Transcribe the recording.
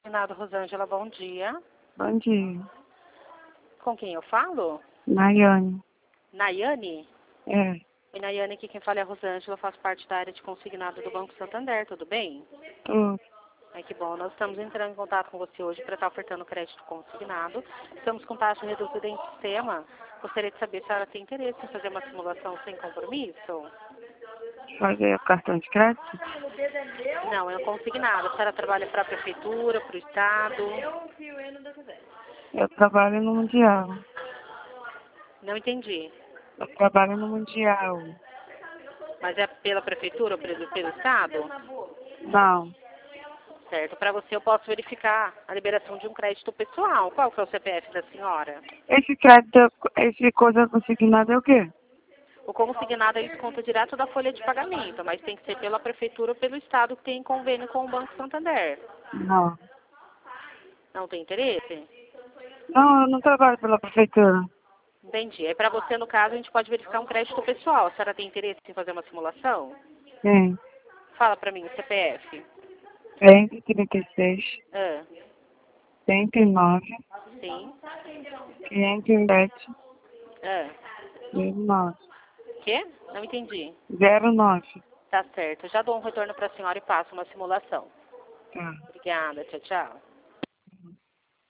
Consignado Rosângela, bom dia. Bom dia. Com quem eu falo? Nayane. Nayane? É. Oi, Nayane, aqui quem fala é a Rosângela, eu faço parte da área de consignado do Banco Santander, tudo bem? Tudo. Ai, que bom. Nós estamos entrando em contato com você hoje para estar ofertando crédito consignado. Estamos com taxa reduzida em sistema. Gostaria de saber se a senhora tem interesse em fazer uma simulação sem compromisso? Fazer cartão de crédito? Não, é um consignado. A senhora trabalha para a prefeitura, para o estado? Eu trabalho no Mundial. Não entendi. Eu trabalho no Mundial. Mas é pela prefeitura ou pelo estado? Não. Certo. Para você eu posso verificar a liberação de um crédito pessoal. Qual que é o CPF da senhora? Esse crédito, esse coisa consignada é o quê? O consignado ele desconta direto da folha de pagamento, mas tem que ser pela prefeitura ou pelo estado que tem convênio com o Banco Santander. Não. Não tem interesse? Não, eu não trabalho pela prefeitura. Entendi. Aí para você, no caso, a gente pode verificar um crédito pessoal. A senhora tem interesse em fazer uma simulação? Sim. Fala para mim o CPF. 136, Ah, 109, sim. 507, Ah. 09. Quê? Não entendi. 09. Tá certo. Eu já dou um retorno para a senhora e passo uma simulação. Tá. Obrigada. Tchau, tchau.